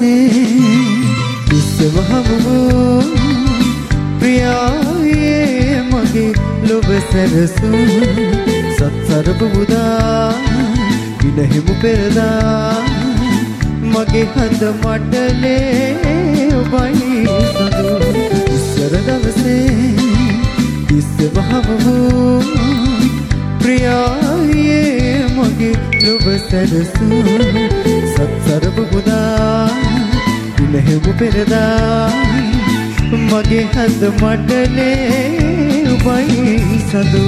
විශ්වහමු ප්‍රියායේ මගේ ලොව සැරසු සත්සරප මුදා විනහෙමු පෙරදා මගේ හඳ මඩලේ ඔබයි සඳු ඉස්සර දවසේ විශ්වහමු ප්‍රියායේ මගේ ලොව සැරසු සත්සරප මුදා විනහෙමු පෙරදා මගේ හඳ මඩලේ ඔබයි සඳු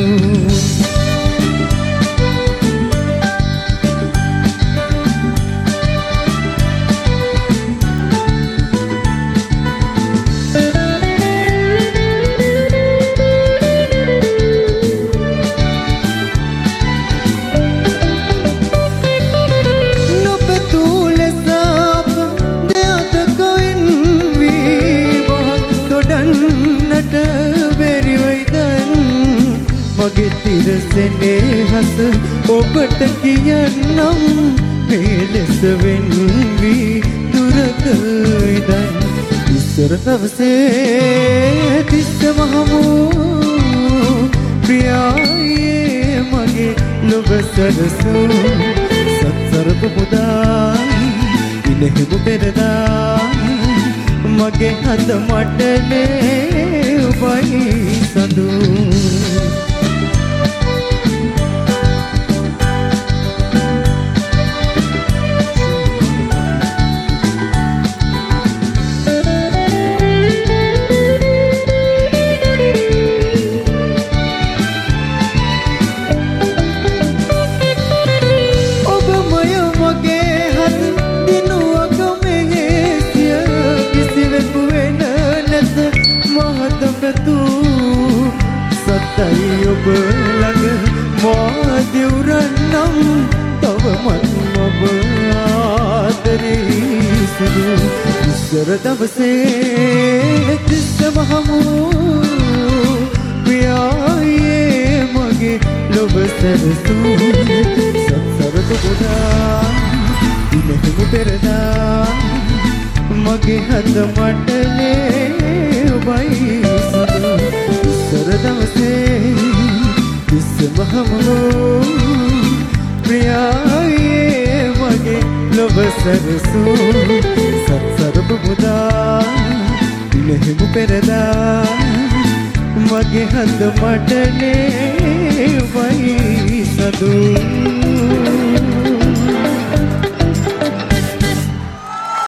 මගේ තිරසනේ හස ඔබට කියන්නම් මේ ලෙස වෙන් වී දුරක ඉඳන් ඉස්සර දවසේ තිස්සමහමු ප්‍රියායේ මගේ ලොව සරසු සත්සරප මුදා විනහෙමු පෙරදා මගේ හඳ මඩලේ ඔබයි සඳු සතයි ඔබ ළඟ මා දෙවුරන්නම් තවමත් ඔබ ආදරේ සුදු ඉස්සර දවසේ තිස්සමහමු ප්‍රියායේ මගේ ලොව සැරසු සත්සරක ගොඩා විනහෙමු පෙරදා මගේ හඳ මඩලේ ඔබයි සඳු ඉස්සර දවසේ විශ්වහමු ප්‍රියායේ මගේ ලොව සැරසු සත්සරප මුදා විනහෙමු පෙරදා මගේ හඳ මඩලේ ඔබයි සඳු